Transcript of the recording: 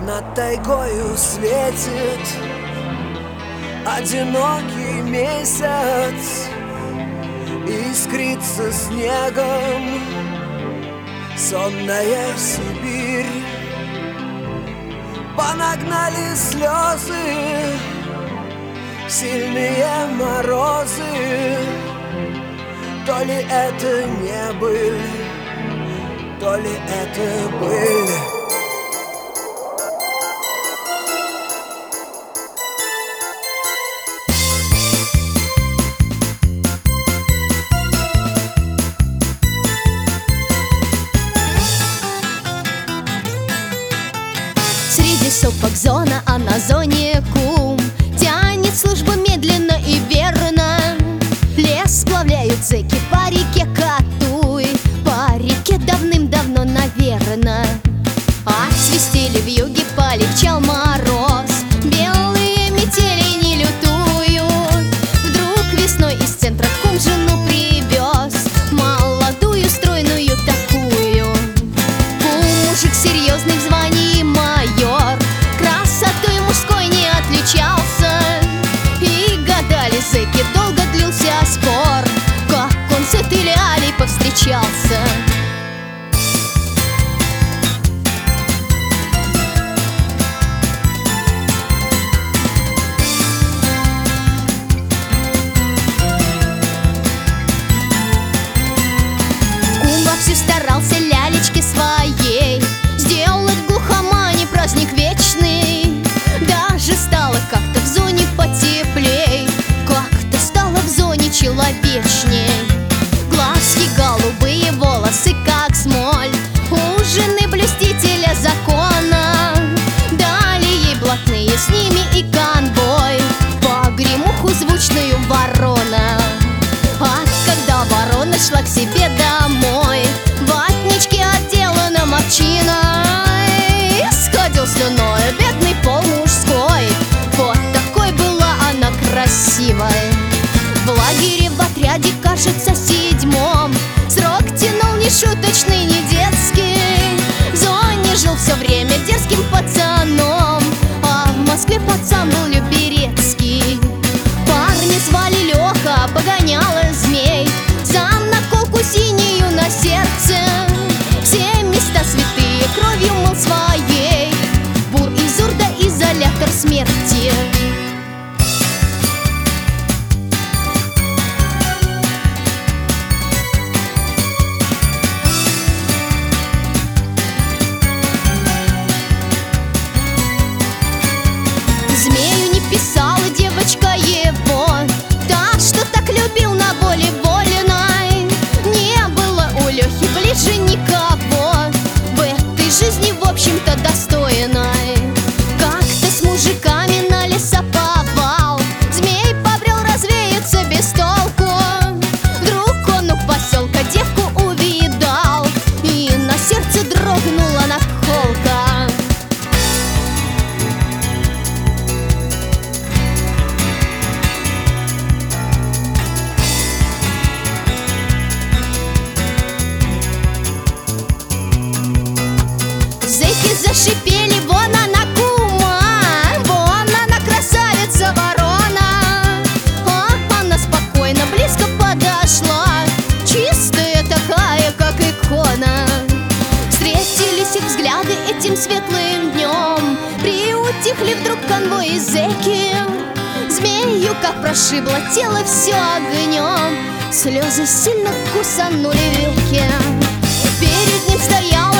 Над тайгою светит одинокий месяц, искрится снегом сонная Сибирь. Понагнали слезы сильные морозы. То ли это не быль, то ли это быль. Среди сопок зона, а на зоне кум тянет службу медленно и верно. Лес сплавляют зэки по реке Катуй, по реке давным-давно, наверно. Отсвистели вьюги, полегчал мороз, белые метели не лютуют. Вдруг весной из центра кум жену привез, молодую, стройную такую. Кум мужик серьезный, в звании майор, красотой мужской не отличался. И гадали зэки, долго длился спор, как он с этой лялей повстречался. Кум вовсю старался лялечке своей сделать в глухомане праздник вечный. Даже стало как-то в зоне потеплей, как-то стало в зоне человечней. Глазки голубые, волосы как смоль, у жены блюстителя закона. Дали ей блатные, с ними и конвой, погремуху звучную ворона. А когда ворона шла к себе домой, ватнички отделана овчиной, сходил слюной бедный пол мужской. Вот такой была она красивой. В лагере, в отряде, кажется, 7-м, срок тянул нешуточный, не детский. В зоне жил все время дерзким пацаном, а в Москве пацан был Люберецкий. Парня звали Леха, погоняла змей, за наколку синюю на сердце. Все места святые кровью мыл своей, бур и зурда, изолятор смерти. Змею не писала девочка его, та, что так любил на воле вольной. Не было у Лехи ближе никого в этой жизни, в общем-то, достойной. Как-то с мужиками на лесоповал змей побрел развеяться без толку. Вдруг он у поселка девку увидал, и на сердце дрогнула наколка. Зэки зашипели: вон она кума, вон она красавица ворона. А она спокойно близко подошла, чистая такая, как икона. Встретились их взгляды этим светлым днем, приутихли вдруг конвои зэки. Змею как прошибло тело все огнем, слезы сильно кусанули веки. Перед ним стоял